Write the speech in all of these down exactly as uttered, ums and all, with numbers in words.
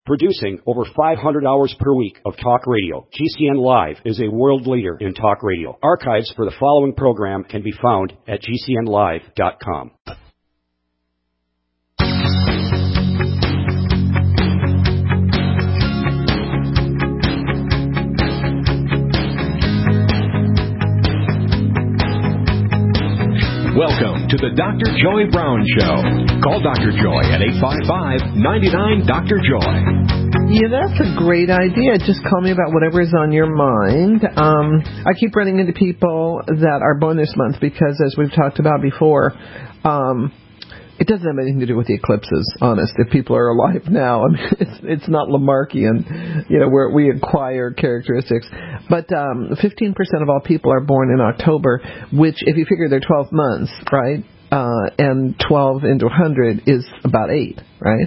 Producing over five hundred hours per week of talk radio, G C N Live is a world leader in talk radio. Archives for the following program can be found at G C N live dot com. Welcome to the Doctor Joy Brown Show. Call Doctor Joy at eight five five, nine nine, Doctor Joy. Yeah, that's a great idea. Just call me about whatever is on your mind. Um, I keep running into people that are born this month because, as we've talked about before, um, it doesn't have anything to do with the eclipses, honest. If people are alive now, I mean, it's it's not Lamarckian, you know, where we acquire characteristics. But um, fifteen percent of all people are born in October, which, if you figure they're twelve months, right, uh, and twelve into one hundred is about eight, right?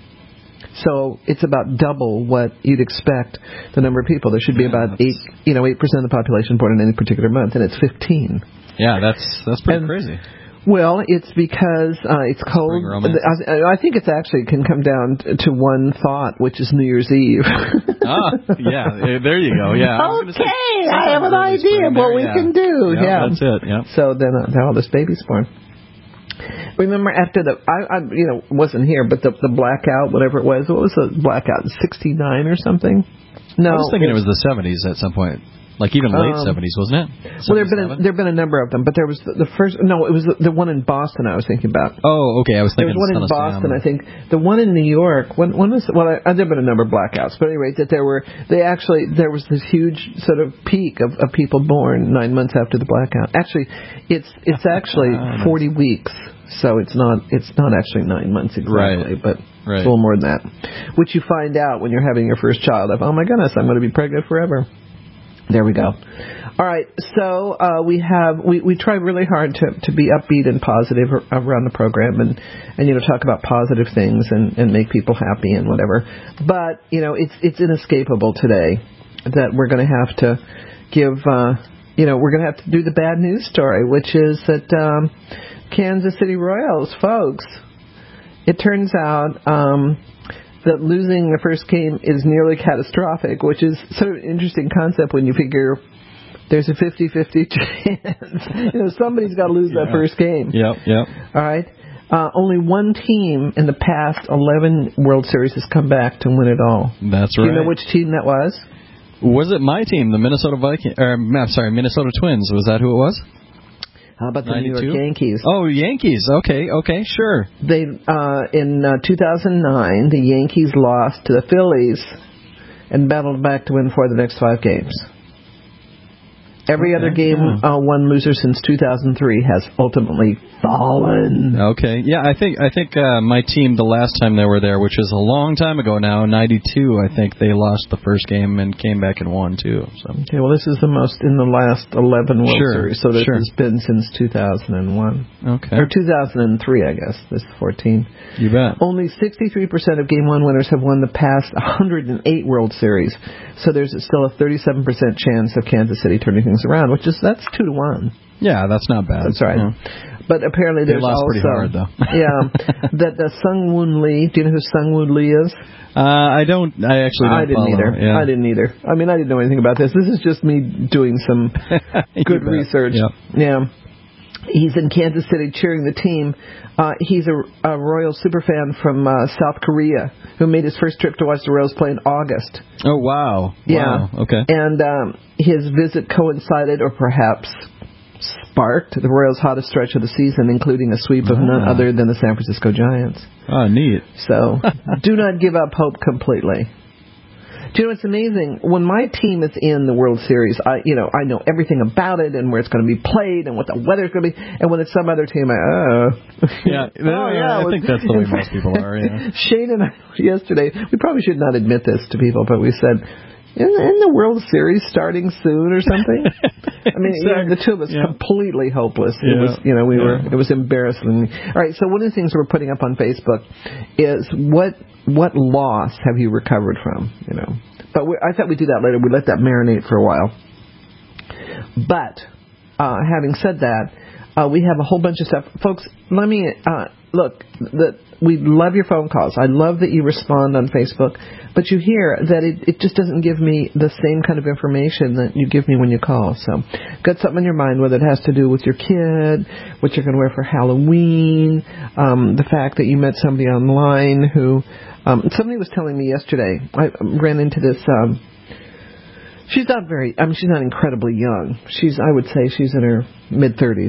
So it's about double what you'd expect the number of people. There should be about eight, you know, eight percent of the population born in any particular month, and it's fifteen. Yeah, that's that's pretty and, crazy. Well, it's because uh, it's cold. I, I think it's actually can come down to one thought, which is New Year's Eve. ah, yeah, there you go. Yeah. I okay, say, I have an idea of what we yeah. can do. Yeah, yeah, that's it. Yeah. So then, uh, now this baby's born. Remember after the, I, I you know, wasn't here, but the the blackout, whatever it was, what was the blackout? sixty-nine or something? No, I was thinking it was the seventies at some point. Like even late um, seventies, wasn't it? Well, there have been a, there have been a number of them, but there was the, the first. No, it was the, the one in Boston. I was thinking about. Oh, okay. I was thinking there was one in Boston. I think the one in New York. When when was well, I, there have been a number of blackouts, but at any rate, that there were they actually there was this huge sort of peak of, of people born nine months after the blackout. Actually, it's it's actually forty weeks, so it's not it's not actually nine months exactly, right. but. Right. It's a little more than that, which you find out when you're having your first child. Of, oh my goodness, I'm going to be pregnant forever. There we go. All right, so uh, we have we, we try really hard to, to be upbeat and positive around the program, and, and you know talk about positive things and, and make people happy and whatever. But you know it's it's inescapable today that we're going to have to give uh, you know we're going to have to do the bad news story, which is that um, Kansas City Royals, folks. It turns out. Um, that losing the first game is nearly catastrophic, which is sort of an interesting concept when you figure there's a fifty-fifty chance. you know, somebody's got to lose yeah. that first game. Yep, yep. All right. Uh, only one team in the past eleven World Series has come back to win it all. That's right. Do you know which team that was? Was it my team, the Minnesota Vikings? Or, I'm sorry, Minnesota Twins. Was that who it was? How about the ninety-two? New York Yankees? Oh, Yankees. Okay, okay, sure. They uh, in uh, two thousand nine, the Yankees lost to the Phillies and battled back to win for the next five games. Every okay, other game yeah. uh, one loser since two thousand three has ultimately fallen. Okay, yeah, I think I think uh, my team the last time they were there, which is a long time ago now, ninety-two, I think they lost the first game and came back and won too. So. Okay, well this is the most in the last eleven World sure, Series, so this sure. has been since two thousand one. Okay. Or two thousand three, I guess. This is fourteen. You bet. Only sixty-three percent of Game one winners have won the past one hundred eight World Series, so there's still a thirty-seven percent chance of Kansas City turning things around, which is that's two to one. Yeah, that's not bad. That's right. Yeah. But apparently there's they lost also pretty hard, though. yeah, that the Sung-Woon Lee. Do you know who Sung-Woon Lee is? Uh, I don't. I actually don't I didn't follow. either. Yeah. I didn't either. I mean, I didn't know anything about this. This is just me doing some good research. Yep. Yeah. He's in Kansas City cheering the team. Uh, he's a, a Royal superfan from uh, South Korea who made his first trip to watch the Royals play in August. Oh, wow. Yeah. Wow. Okay. And um, his visit coincided, or perhaps sparked, the Royals' hottest stretch of the season, including a sweep of oh. none other than the San Francisco Giants. Oh, neat. So do not give up hope completely. Do you know, it's amazing. When my team is in the World Series, I, you know, I know everything about it and where it's going to be played and what the weather's going to be. And when it's some other team, I, oh. Yeah, oh, yeah I think that's the way most people are, yeah. Shane and I, yesterday, we probably should not admit this to people, but we said, in, in the World Series starting soon or something? I mean, exactly. you know, the two of us yeah. completely hopeless. It yeah. was, you know, we yeah. were, it was embarrassing. All right, so one of the things we're putting up on Facebook is what what loss have you recovered from, you know? But we, I thought we'd do that later. We'd let that marinate for a while. But, uh, having said that, Uh, we have a whole bunch of stuff. Folks, let me, uh, look, the, we love your phone calls. I love that you respond on Facebook. But you hear that it, it just doesn't give me the same kind of information that you give me when you call. So, got something on your mind, whether it has to do with your kid, what you're going to wear for Halloween, um, the fact that you met somebody online who, um, somebody was telling me yesterday, I ran into this, um, she's not very, I mean, she's not incredibly young. She's, I would say she's in her mid-thirties.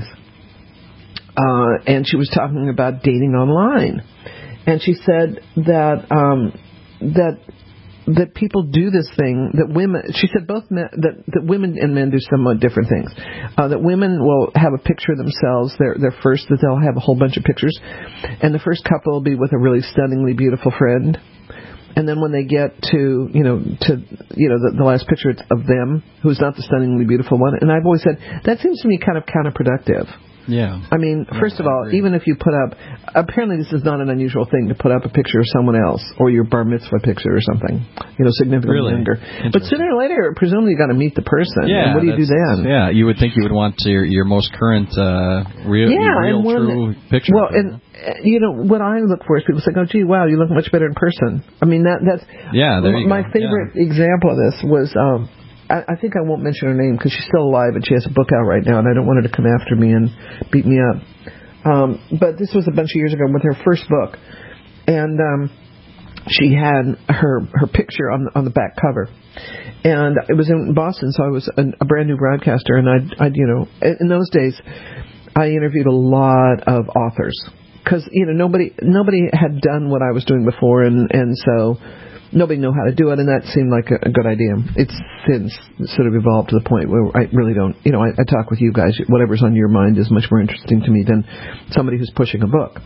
Uh, and she was talking about dating online. And she said that, um, that that people do this thing that women. She said both men, that that women and men do somewhat different things. Uh, that women will have a picture of themselves. Their their first that they'll have a whole bunch of pictures, and the first couple will be with a really stunningly beautiful friend. And then when they get to, you know, to, you know, the, the last picture of them, who's not the stunningly beautiful one. And I've always said that seems to me kind of counterproductive. Yeah. I mean, yeah, first of I all, agree. even if you put up, apparently this is not an unusual thing to put up a picture of someone else or your bar mitzvah picture or something, you know, significantly really? younger. But sooner or later, presumably you got to meet the person. Yeah. And what do you do then? Yeah, you would think you would want your your most current, uh, real, yeah, real and when, true picture. Well, and uh, you know what I look for is people say, "Oh, gee, wow, you look much better in person." I mean, that that's yeah. There you my go. favorite yeah. example of this was. Um, I, I think I won't mention her name because she's still alive and she has a book out right now, and I don't want her to come after me and beat me up. Um, but this was a bunch of years ago with her first book, and um, she had her her picture on the, on the back cover, and it was in Boston, so I was a, a brand new broadcaster, and I'd, I'd you know in those days I interviewed a lot of authors because you know nobody nobody had done what I was doing before, and and so. Nobody knew how to do it, and that seemed like a, a good idea. It's since sort of evolved to the point where I really don't, you know, I, I talk with you guys. Whatever's on your mind is much more interesting to me than somebody who's pushing a book.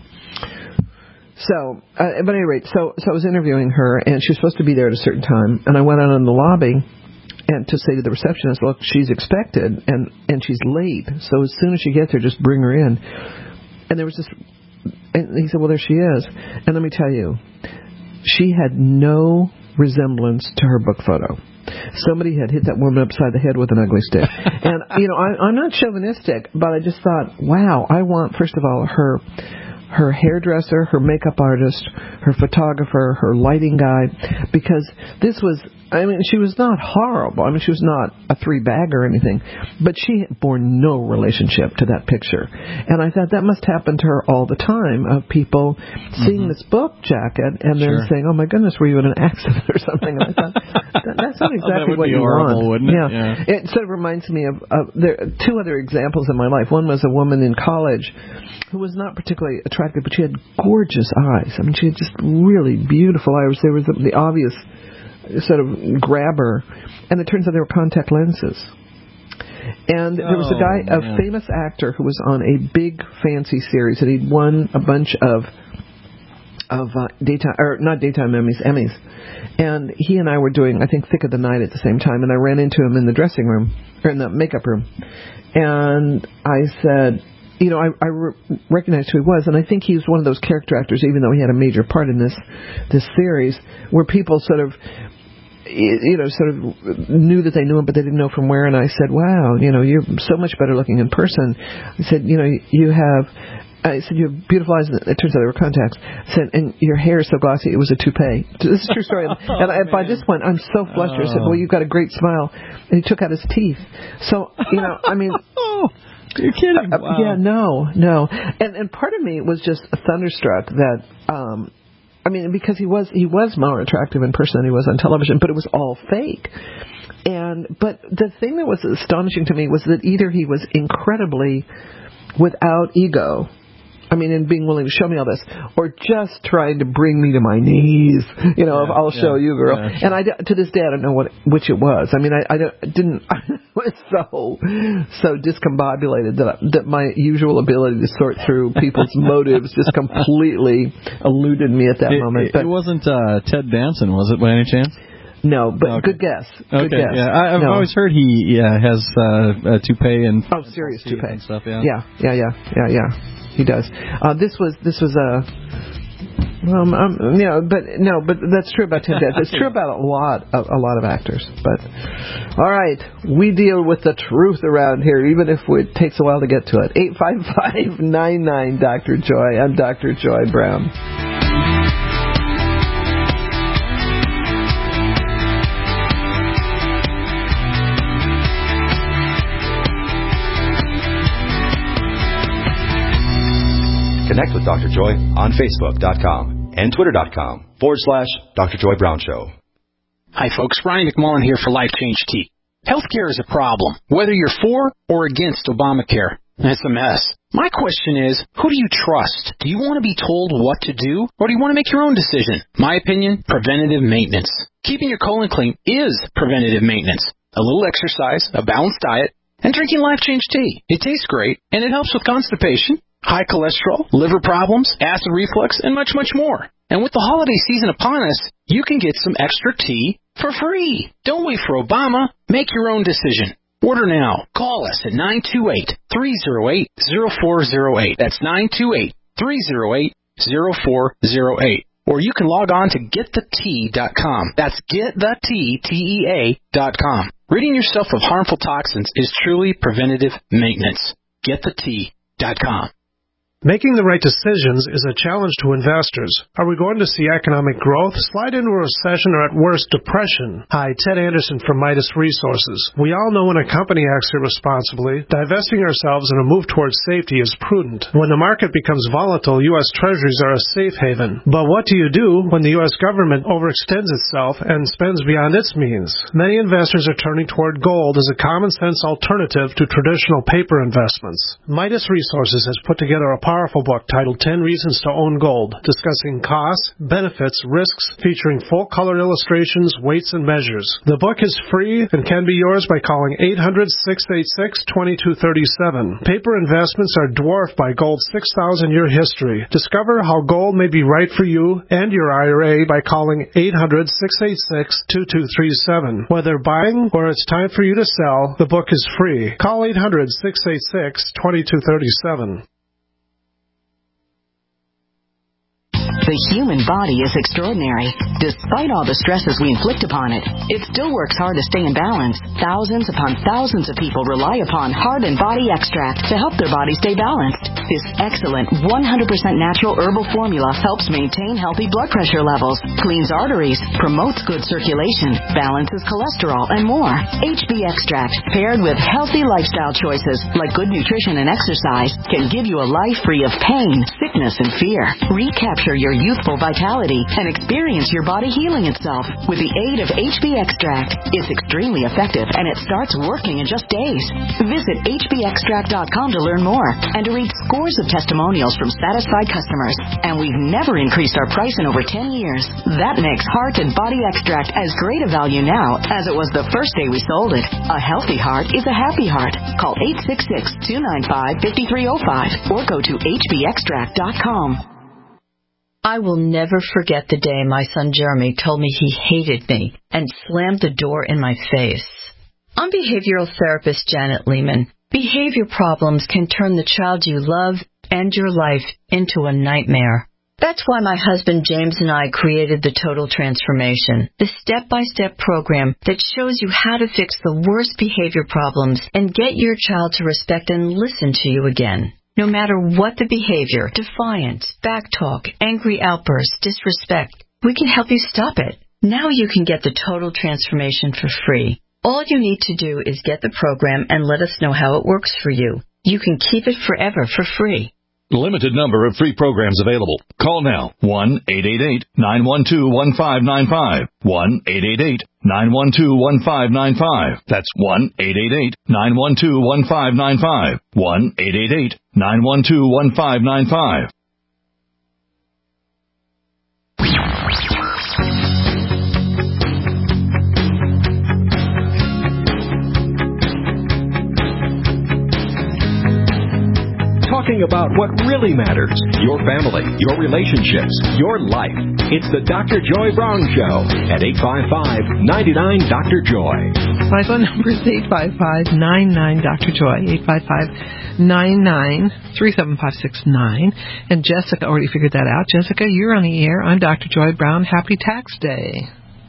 So, uh, but at any rate, so, so I was interviewing her, and she was supposed to be there at a certain time, and I went out in the lobby and to say to the receptionist, look, she's expected, and, and she's late, so as soon as she gets here, just bring her in. And there was this, and he said, well, there she is. And let me tell you, she had no resemblance to her book photo. Somebody had hit that woman upside the head with an ugly stick. And, you know, I, I'm not chauvinistic, but I just thought, wow, I want, first of all, her her hairdresser, her makeup artist, her photographer, her lighting guy, because this was, I mean, she was not horrible. I mean, she was not a three-bag or anything, but she bore no relationship to that picture. And I thought that must happen to her all the time, of people seeing mm-hmm. this book jacket and then sure. saying, oh, my goodness, were you in an accident or something? And I thought, that, that's not exactly oh, that would what be you horrible, want. Wouldn't it? Yeah. yeah. It sort of reminds me of, of there are two other examples in my life. One was a woman in college who was not particularly attractive, but she had gorgeous eyes. I mean, she had just really beautiful eyes. There was the, the obvious sort of grabber, and it turns out they were contact lenses. And there was a guy, oh, a famous actor, who was on a big fancy series, and he'd won a bunch of of uh, daytime, or not daytime Emmys, Emmys. And he and I were doing, I think, Thick of the Night at the same time, and I ran into him in the dressing room, or in the makeup room, and I said, you know, I, I re- recognized who he was, and I think he was one of those character actors, even though he had a major part in this this series, where people sort of, you know, sort of knew that they knew him, but they didn't know from where. And I said, wow, you know, you're so much better looking in person. I said, you know, you have, I said, you have beautiful eyes. It turns out they were contacts. I said, and your hair is so glossy, it was a toupee. This is a true story. And, oh, and I, by this point, I'm so flustered. I said, well, you've got a great smile. And he took out his teeth. So, you know, I mean... You're kidding. Uh, wow. Yeah, no, no. And and part of me was just thunderstruck that, um, I mean, because he was he was more attractive in person than he was on television, but it was all fake. And but the thing that was astonishing to me was that either he was incredibly without ego, I mean, and being willing to show me all this, or just trying to bring me to my knees, you know, yeah, I'll yeah, show you, girl. yeah, sure. And I, to this day, I don't know what which it was. I mean, I, I don't, didn't, I was so, so discombobulated that, I, that my usual ability to sort through people's motives just completely eluded me at that it, moment. It, but it wasn't uh, Ted Danson, was it, by any chance? No, but okay. good guess. Good okay, guess. yeah, I, I've no. always heard he yeah, has uh, a toupee and oh, serious toupee and stuff. Yeah, yeah, yeah, yeah, yeah, yeah. He does. Uh, this was this was a Um, um, you know, but no, but that's true about Tim Dennis. It's true about a lot, of, a lot of actors. But all right, we deal with the truth around here, even if it takes a while to get to it. Eight five five nine nine Doctor Joy. I'm Doctor Joy Brown. Connect with Doctor Joy on Facebook dot com and Twitter dot com forward slash Doctor Joy Brown Show. Hi, folks. Ryan McMullen here for Life Change Tea. Healthcare is a problem, whether you're for or against Obamacare. It's a mess. My question is, who do you trust? Do you want to be told what to do, or do you want to make your own decision? My opinion, preventative maintenance. Keeping your colon clean is preventative maintenance. A little exercise, a balanced diet, and drinking Life Change Tea. It tastes great, and it helps with constipation, high cholesterol, liver problems, acid reflux, and much, much more. And with the holiday season upon us, you can get some extra tea for free. Don't wait for Obama. Make your own decision. Order now. Call us at nine two eight, three oh eight, oh four oh eight. That's nine two eight, three oh eight, oh four oh eight. Or you can log on to get the tea dot com. That's get the tea, T E A, dot com. Ridding yourself of harmful toxins is truly preventative maintenance. get the tea dot com. Making the right decisions is a challenge to investors. Are we going to see economic growth, slide into a recession, or at worst, depression? Hi, Ted Anderson from Midas Resources. We all know when a company acts irresponsibly, divesting ourselves in a move towards safety is prudent. When the market becomes volatile, U S Treasuries are a safe haven. But what do you do when the U S government overextends itself and spends beyond its means? Many investors are turning toward gold as a common-sense alternative to traditional paper investments. Midas Resources has put together a powerful book titled ten Reasons to Own Gold, discussing costs, benefits, risks, featuring full-color illustrations, weights, and measures. The book is free and can be yours by calling eight hundred, six eight six, two two three seven. Paper investments are dwarfed by gold's six thousand year history. Discover how gold may be right for you and your I R A by calling eight hundred, six eight six, two two three seven. Whether buying or it's time for you to sell, the book is free. Call eight hundred, six eight six, two two three seven. The human body is extraordinary. Despite all the stresses we inflict upon it, it still works hard to stay in balance. Thousands upon thousands of people rely upon Heart and Body Extract to help their body stay balanced. This excellent one hundred percent natural herbal formula helps maintain healthy blood pressure levels, cleans arteries, promotes good circulation, balances cholesterol, and more. H B Extract, paired with healthy lifestyle choices like good nutrition and exercise, can give you a life free of pain, sickness, and fear. Recapture your youthful vitality and experience your body healing itself with the aid of H B Extract. It's extremely effective and it starts working in just days. Visit H B extract dot com to learn more and to read scores of testimonials from satisfied customers. And we've never increased our price in over ten years. That makes Heart and Body Extract as great a value now as it was the first day we sold it. A healthy heart is a happy heart. Call eight six six, two nine five, five three zero five or go to H B extract dot com. I will never forget the day my son Jeremy told me he hated me and slammed the door in my face. I'm behavioral therapist Janet Lehman. Behavior problems can turn the child you love and your life into a nightmare. That's why my husband James and I created the Total Transformation, the step-by-step program that shows you how to fix the worst behavior problems and get your child to respect and listen to you again. No matter what the behavior, defiant, backtalk, angry outbursts, disrespect, we can help you stop it. Now you can get the Total Transformation for free. All you need to do is get the program and let us know how it works for you. You can keep it forever for free. Limited number of free programs available. Call now. one eight eight eight, nine one two, one five nine five. one eight eight eight, nine one two, one five nine five. That's one eight eight eight, nine one two, one five nine five. one eight eight eight, nine one two, one five nine five. Talk talking about what really matters, your family, your relationships, your life. It's the Doctor Joy Brown Show at eight five five, nine nine, D R Joy. My phone number is eight five five, nine nine, D R Joy, eight five five, nine nine, three seven five six nine. And Jessica already figured that out. Jessica, you're on the air. I'm Doctor Joy Brown. Happy Tax Day.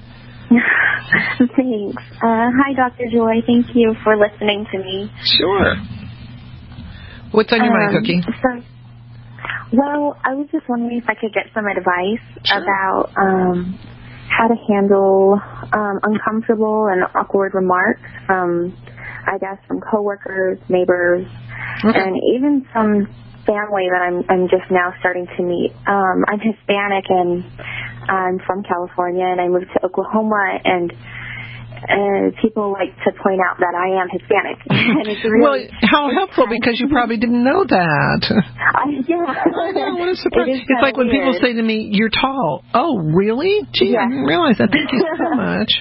Thanks. Uh, hi, Doctor Joy. Thank you for listening to me. Sure. What's on your um, mind, Cookie? So, well, I was just wondering if I could get some advice sure. about um, how to handle um, uncomfortable and awkward remarks from, I guess, from coworkers, neighbors, okay. and even some family that I'm I'm just now starting to meet. Um, I'm Hispanic and I'm from California, and I moved to Oklahoma, and uh, people like to point out that I am Hispanic. And it's really, well, how helpful, because you probably didn't know that. I, yeah. I know, what a surprise. It it's like when weird. people say to me, you're tall. Oh, really? Gee, yeah. I didn't realize that. Thank you so much.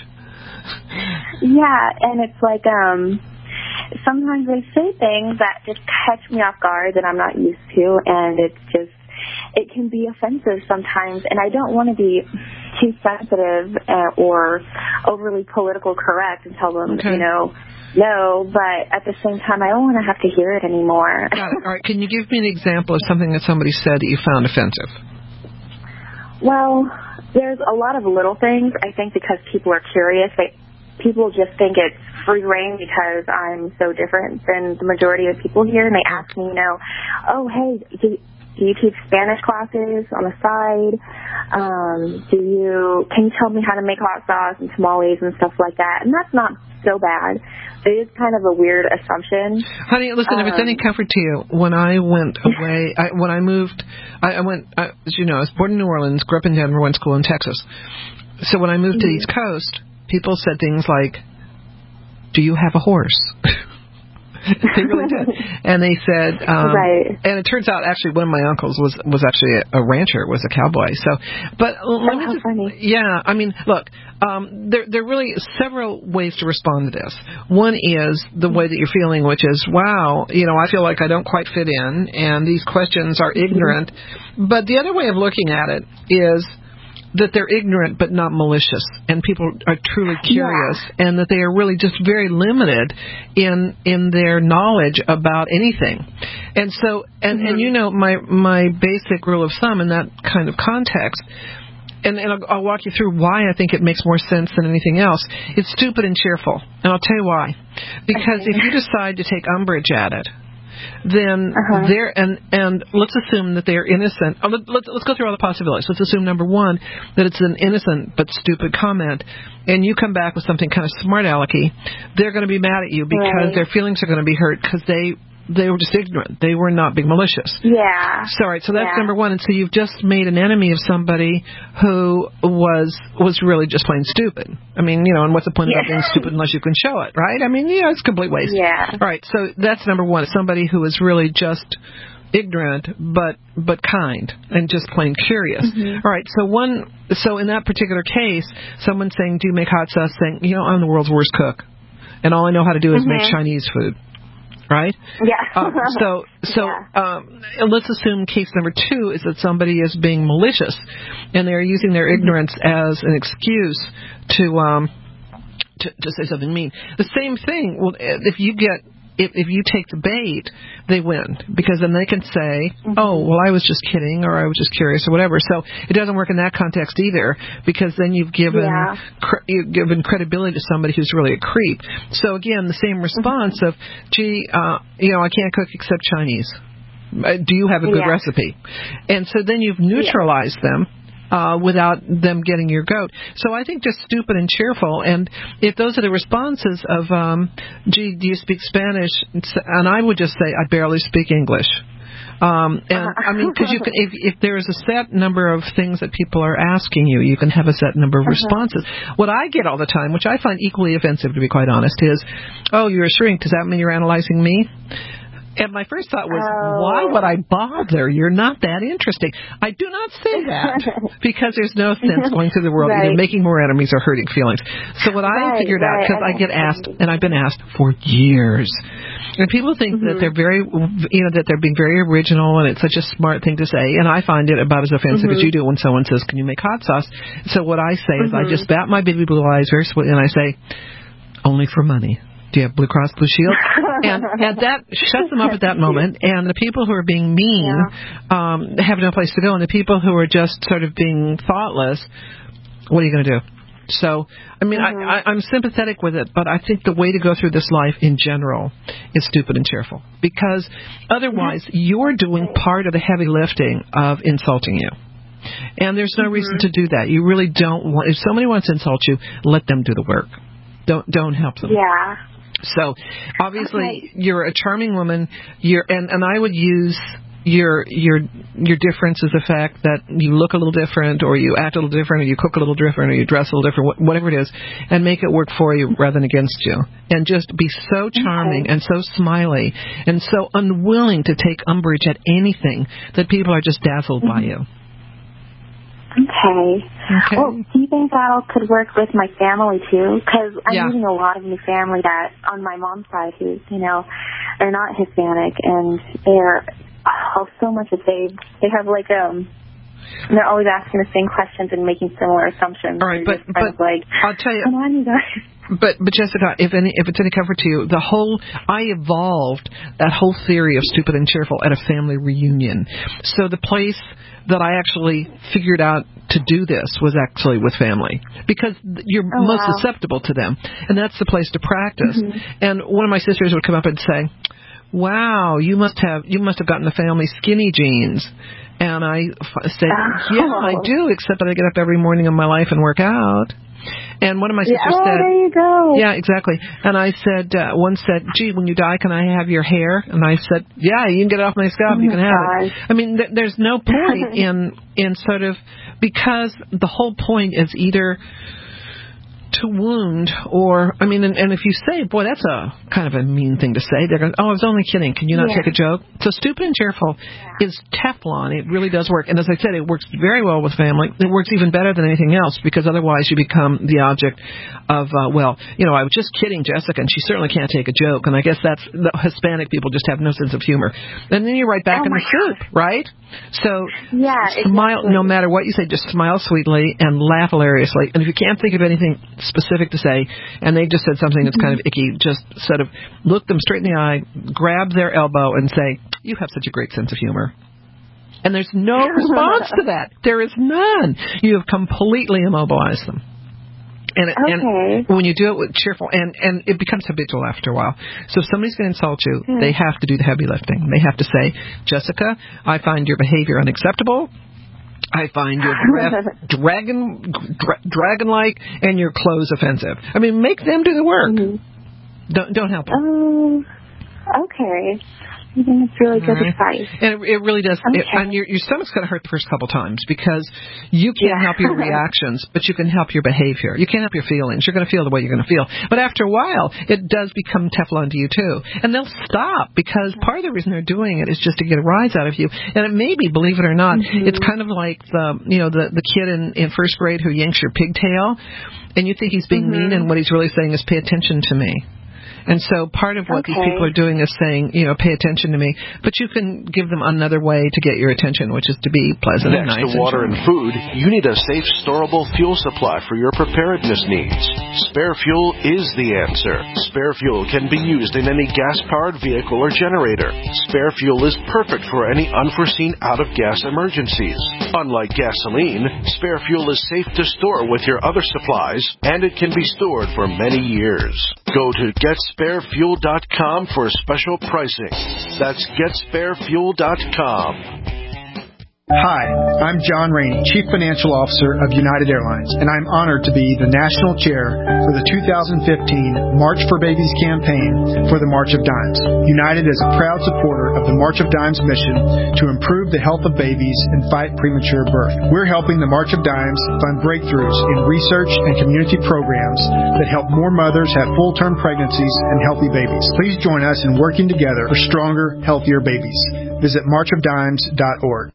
Yeah, and it's like, um, sometimes they say things that just catch me off guard that I'm not used to, and it's just, it can be offensive sometimes, and I don't want to be too sensitive uh, or overly political correct and tell them, okay. you know, no, but at the same time, I don't want to have to hear it anymore. Got it. All right, can you give me an example of something that somebody said that you found offensive? Well, there's a lot of little things, I think, because people are curious. They, people just think it's free reign because I'm so different than the majority of people here, and they ask me, you know, oh, hey, do, do you teach Spanish classes on the side? Um, do you, can you tell me how to make hot sauce and tamales and stuff like that? And that's not so bad. It is kind of a weird assumption. Honey, listen, um, if it's any comfort to you, when I went away, I, when I moved, I, I went, I, as you know, I was born in New Orleans, grew up in Denver, went to school in Texas. So when I moved mm-hmm. to the East Coast, people said things like, do you have a horse? They really did. And they said, um, right. and it turns out actually one of my uncles was, was actually a, a rancher, was a cowboy. So, but let me just, funny. yeah, I mean, look, um, there, there are really several ways to respond to this. One is the way that you're feeling, which is, wow, you know, I feel like I don't quite fit in, and these questions are ignorant. Mm-hmm. But the other way of looking at it is that they're ignorant but not malicious, and people are truly curious, yeah. and that they are really just very limited in in their knowledge about anything. And so, and, mm-hmm. and you know, my my basic rule of thumb in that kind of context, and, and I'll, I'll walk you through why I think it makes more sense than anything else. It's stupid and cheerful, and I'll tell you why. Because okay. if you decide to take umbrage at it, then uh-huh. they're, and, and let's assume that they are innocent. Oh, let, let's, let's go through all the possibilities. Let's assume, number one, that it's an innocent but stupid comment, and you come back with something kind of smart-alecky. They're going to be mad at you because right. their feelings are going to be hurt because they they were just ignorant. They were not being malicious. Yeah. So, all right, so that's yeah. number one. And so you've just made an enemy of somebody who was was really just plain stupid. I mean, you know, and what's the point yeah. about being stupid unless you can show it, right? I mean, yeah, it's a complete waste. Yeah. All right, so that's number one. Somebody who is really just ignorant but but kind and just plain curious. Mm-hmm. All right, so one so in that particular case, someone saying, do you make hot sauce, saying, you know, I'm the world's worst cook, and all I know how to do is mm-hmm. make Chinese food. Right? Yeah. uh, so, so yeah. Um, let's assume case number two is that somebody is being malicious, and they are using their ignorance as an excuse to um to, to say something mean. The same thing. Well, if you get if if you take the bait, they win, because then they can say, mm-hmm. oh, well, I was just kidding, or I was just curious, or whatever. So it doesn't work in that context either, because then you've given yeah. cre- you've given credibility to somebody who's really a creep. So again, the same response mm-hmm. of, gee, uh, you know, I can't cook except Chinese. Uh, do you have a good yeah. recipe? And so then you've neutralized yeah. them. Uh, without them getting your goat. So I think just stupid and cheerful. And if those are the responses of, um, gee, do you speak Spanish? And I would just say, I barely speak English. Um, and I mean, because you can, if, if there is a set number of things that people are asking you, you can have a set number of uh-huh. responses. What I get all the time, which I find equally offensive, to be quite honest, is, oh, you're a shrink. Does that mean you're analyzing me? And my first thought was, oh. why would I bother? You're not that interesting. I do not say that because there's no sense going through the world right. either making more enemies or hurting feelings. So what right, I figured right. out, because I get asked, and I've been asked for years, And people think Mm-hmm. that they're very, you know, that they're being very original, and it's such a smart thing to say. And I find it about as offensive Mm-hmm. as you do when someone says, "Can you make hot sauce?" So what I say is, Mm-hmm. I just bat my baby blue eyes very sweetly, and I say, "Only for money. Do you have Blue Cross Blue Shield?" and, and that shuts them up at that moment. And the people who are being mean yeah. um, have no place to go. And the people who are just sort of being thoughtless, what are you going to do? So, I mean, mm-hmm. I, I, I'm sympathetic with it, but I think the way to go through this life in general is stupid and cheerful. Because otherwise, mm-hmm. you're doing part of the heavy lifting of insulting you. And there's no mm-hmm. reason to do that. You really don't want, if somebody wants to insult you, let them do the work. Don't don't help them. Yeah. So, obviously, okay. you're a charming woman. You're and, and I would use your your your difference as the fact that you look a little different, or you act a little different, or you cook a little different, or you dress a little different, whatever it is, and make it work for you rather than against you. And just be so charming okay. and so smiley and so unwilling to take umbrage at anything that people are just dazzled mm-hmm. by you. Okay. okay. Well, do you think that could work with my family, too? Because I'm yeah. meeting a lot of new family that, on my mom's side, who's, you know, they're not Hispanic, and they're oh, so much that they, they have, like, um, they're always asking the same questions and making similar assumptions. All right, but, but like, I'll tell you. Come on, you guys. But, but Jessica, if any, if it's any comfort to you, the whole, I evolved that whole theory of stupid and cheerful at a family reunion. So the place that I actually figured out to do this was actually with family, because you're oh, most wow. susceptible to them, and that's the place to practice. Mm-hmm. And one of my sisters would come up and say, "Wow, you must have you must have gotten the family skinny jeans." And I f- said, oh. "Yeah, I do, except that I get up every morning of my life and work out." And one of my sisters yeah, oh, said, there you go. Yeah, exactly. And I said, uh, one said, "Gee, when you die, can I have your hair?" And I said, "Yeah, you can get it off my scalp. Oh you can have gosh. it." I mean, th- there's no point in in sort of, because the whole point is either to wound or, I mean, and, and if you say, boy, that's a kind of a mean thing to say, they're going, "Oh, I was only kidding. Can you not yeah. take a joke?" So stupid and cheerful yeah. is Teflon. It really does work. And as I said, it works very well with family. It works even better than anything else, because otherwise you become the object of, uh, well, you know, I was just kidding Jessica, and she certainly can't take a joke. And I guess that's, the Hispanic people just have no sense of humor. And then you're right back oh in the soup, right? So yeah, smile, exactly. no matter what you say, just smile sweetly and laugh hilariously. And if you can't think of anything specific to say, and they just said something that's kind of icky, just sort of look them straight in the eye, grab their elbow, and say, "You have such a great sense of humor." And there's no response to that. There is none. You have completely immobilized them. And, okay. and when you do it with cheerful, and, and it becomes habitual after a while. So if somebody's going to insult you, mm. they have to do the heavy lifting. They have to say, "Jessica, I find your behavior unacceptable. I find your breath dragon, dra- dragon-like, and your clothes offensive." I mean, make them do the work. Mm-hmm. Don't don't help them. Um, okay. I think it's really good right. advice. And it, it really does. Okay. It, and your, your stomach's going to hurt the first couple times, because you can't yeah. help your reactions, but you can help your behavior. You can't help your feelings. You're going to feel the way you're going to feel. But after a while, it does become Teflon to you, too. And they'll stop, because part of the reason they're doing it is just to get a rise out of you. And it may be, believe it or not, mm-hmm. it's kind of like the, you know, the, the kid in, in first grade who yanks your pigtail, and you think he's being mm-hmm. mean, and what he's really saying is, "Pay attention to me." And so part of what okay. these people are doing is saying, you know, "Pay attention to me." But you can give them another way to get your attention, which is to be pleasant Next and nice. to water and, and food, you need a safe, storable fuel supply for your preparedness needs. Spare Fuel is the answer. Spare Fuel can be used in any gas-powered vehicle or generator. Spare Fuel is perfect for any unforeseen out-of-gas emergencies. Unlike gasoline, Spare Fuel is safe to store with your other supplies, and it can be stored for many years. Go to get spare fuel dot com for special pricing. That's get spare fuel dot com. Hi, I'm John Rainey, Chief Financial Officer of United Airlines, and I'm honored to be the National Chair for the two thousand fifteen March for Babies campaign for the March of Dimes. United is a proud supporter of the March of Dimes mission to improve the health of babies and fight premature birth. We're helping the March of Dimes fund breakthroughs in research and community programs that help more mothers have full-term pregnancies and healthy babies. Please join us in working together for stronger, healthier babies. Visit march of dimes dot org.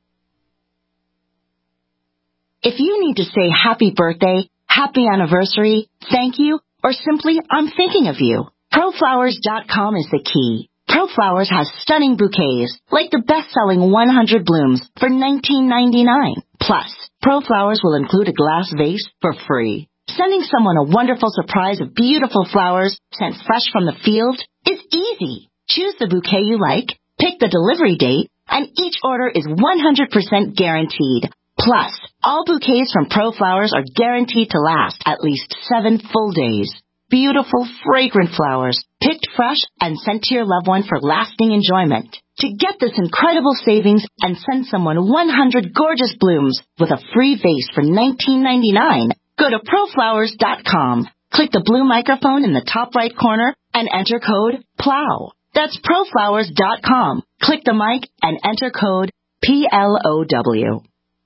If you need to say happy birthday, happy anniversary, thank you, or simply I'm thinking of you, Pro ProFlowers dot com is the key. ProFlowers has stunning bouquets, like the best-selling one hundred blooms for nineteen ninety-nine. Plus, ProFlowers will include a glass vase for free. Sending someone a wonderful surprise of beautiful flowers sent fresh from the field is easy. Choose the bouquet you like, pick the delivery date, and each order is one hundred percent guaranteed. Plus, all bouquets from ProFlowers are guaranteed to last at least seven full days. Beautiful, fragrant flowers, picked fresh and sent to your loved one for lasting enjoyment. To get this incredible savings and send someone one hundred gorgeous blooms with a free vase for nineteen ninety-nine, go to ProFlowers dot com. Click the blue microphone in the top right corner and enter code PLOW. That's ProFlowers dot com. Click the mic and enter code P L O W.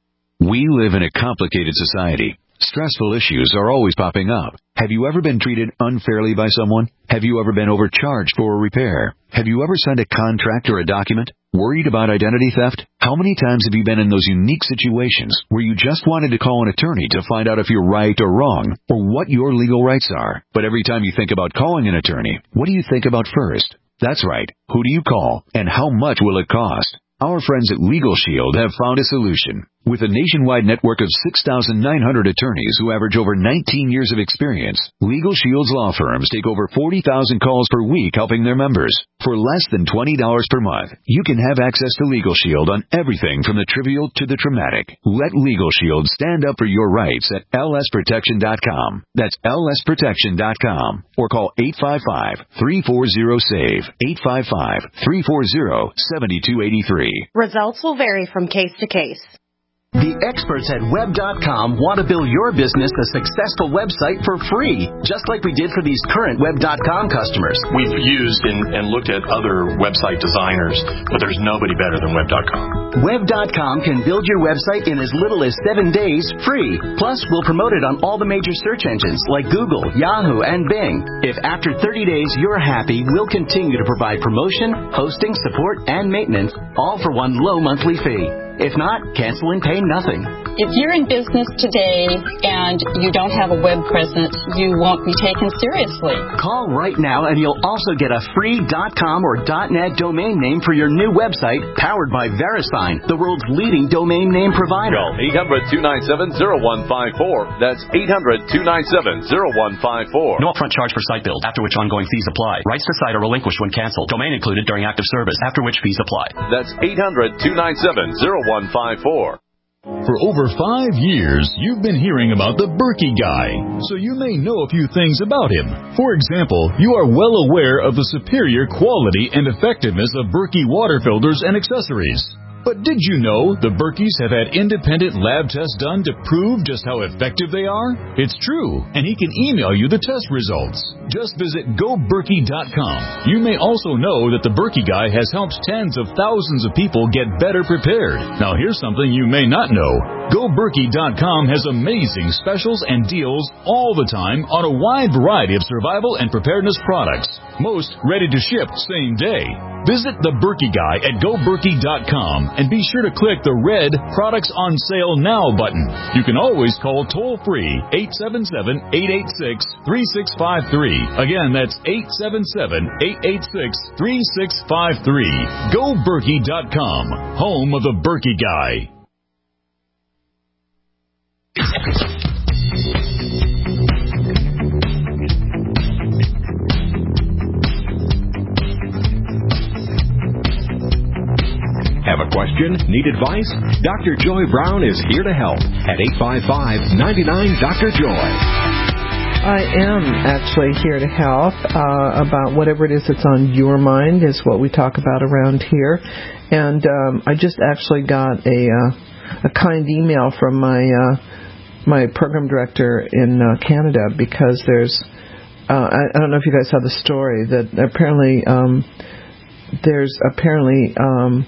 We live in a complicated society. Stressful issues are always popping up. Have you ever been treated unfairly by someone? Have you ever been overcharged for a repair? Have you ever signed a contract or a document? Worried about identity theft? How many times have you been in those unique situations where you just wanted to call an attorney to find out if you're right or wrong, or what your legal rights are? But every time you think about calling an attorney, what do you think about first? That's right. Who do you call, and how much will it cost? Our friends at Legal Shield have found a solution. With a nationwide network of six thousand nine hundred attorneys who average over nineteen years of experience, Legal Shield's law firms take over forty thousand calls per week helping their members. For less than twenty dollars per month, you can have access to Legal Shield on everything from the trivial to the traumatic. Let Legal Shield stand up for your rights at L S protection dot com. That's L S protection dot com. Or call eight five five, three four zero, SAVE, eight five five, three four zero, seven two eight three. Results will vary from case to case. The experts at web dot com want to build your business a successful website for free, just like we did for these current web dot com customers. We've used and, and looked at other website designers, but there's nobody better than web dot com. web dot com can build your website in as little as seven days free. Plus, we'll promote it on all the major search engines like Google, Yahoo, and Bing. If after thirty days you're happy, we'll continue to provide promotion, hosting, support, and maintenance, all for one low monthly fee. If not, cancel and pay nothing. If you're in business today and you don't have a web presence, you won't be taken seriously. Call right now and you'll also get a free .com or .net domain name for your new website powered by VeriSign, the world's leading domain name provider. Call eight hundred, two nine seven, zero one five four. That's eight hundred, two nine seven, zero one five four. No upfront charge for site build, after which ongoing fees apply. Rights to site are relinquished when canceled. Domain included during active service, after which fees apply. That's eight hundred, two nine seven, zero one five four. For over five years, you've been hearing about the Berkey Guy, so you may know a few things about him. For example, you are well aware of the superior quality and effectiveness of Berkey water filters and accessories. But did you know the Berkeys have had independent lab tests done to prove just how effective they are? It's true, and he can email you the test results. Just visit go berkey dot com. You may also know that the Berkey Guy has helped tens of thousands of people get better prepared. Now here's something you may not know. go berkey dot com has amazing specials and deals all the time on a wide variety of survival and preparedness products. Most ready to ship same day. Visit the Berkey Guy at go berkey dot com and be sure to click the red Products on Sale Now button. You can always call toll-free eight seven seven, eight eight six, three six five three. Again, that's eight seven seven, eight eight six, three six five three. go berkey dot com, home of the Berkey Guy. Have a question? Need advice? Doctor Joy Brown is here to help at eight five five, nine nine, Doctor Joy. I am actually here to help uh, about whatever it is that's on your mind is what we talk about around here. And um, I just actually got a uh, a kind email from my uh, my program director in uh, Canada because there's uh, I, I don't know if you guys saw the story that apparently um, there's apparently um,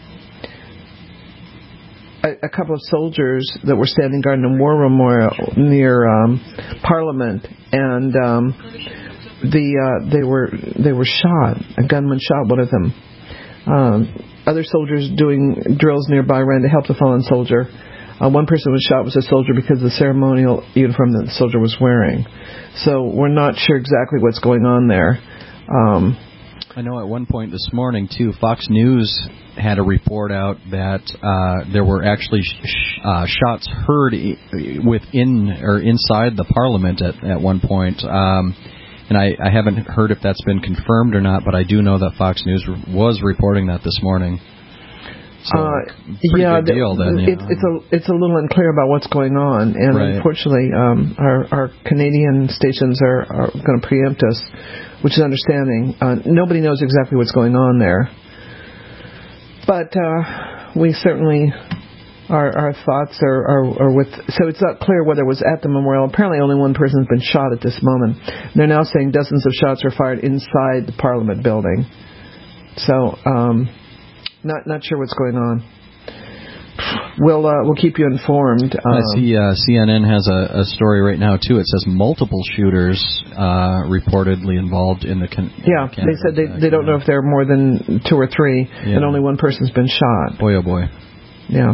a couple of soldiers that were standing guard in a war memorial near um, Parliament, and um, the uh, they were they were shot. A gunman shot one of them. Um, other soldiers doing drills nearby ran to help the fallen soldier. Uh, one person was shot was a soldier because of the ceremonial uniform that the soldier was wearing. So we're not sure exactly what's going on there. Um, I know at one point this morning, too, Fox News had a report out that uh, there were actually sh- uh, shots heard I- within or inside the Parliament at, at one point. Um, and I, I haven't heard if that's been confirmed or not, but I do know that Fox News was reporting that this morning. So, uh, pretty yeah, good deal then. It, it's a it's a little unclear about what's going on, and right. unfortunately, um, our our Canadian stations are, are going to preempt us, which is understanding. Uh, nobody knows exactly what's going on there, but uh, we certainly our our thoughts are, are are with. So it's not clear whether it was at the memorial. Apparently, only one person's been shot at this moment. They're now saying dozens of shots were fired inside the Parliament building. So. Um, Not not sure what's going on. We'll uh, we'll keep you informed. Um, I see uh, C N N has a, a story right now too. It says multiple shooters uh, reportedly involved in the. Con- yeah, the they said they they don't know if there are more than two or three, yeah. and only one person's been shot. Boy, oh boy. Yeah.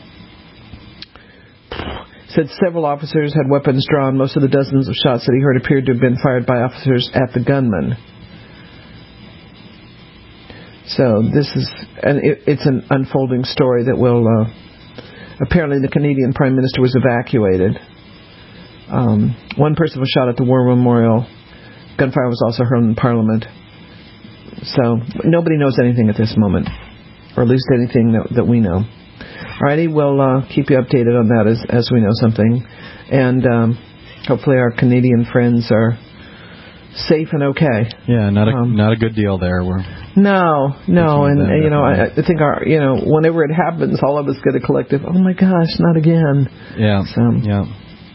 Said several officers had weapons drawn. Most of the dozens of shots that he heard appeared to have been fired by officers at the gunman. So this is, and it, it's an unfolding story that will, uh, apparently the Canadian Prime Minister was evacuated. Um, one person was shot at the War Memorial. Gunfire was also heard in Parliament. So nobody knows anything at this moment, or at least anything that, that we know. Alrighty, we'll uh, keep you updated on that as, as we know something. And um, hopefully our Canadian friends are safe and okay. Yeah, not a um, not a good deal there. We're no, no, and, and you know, I, definitely. I think our, you know, whenever it happens, all of us get a collective, oh my gosh, not again. Yeah. So, yeah.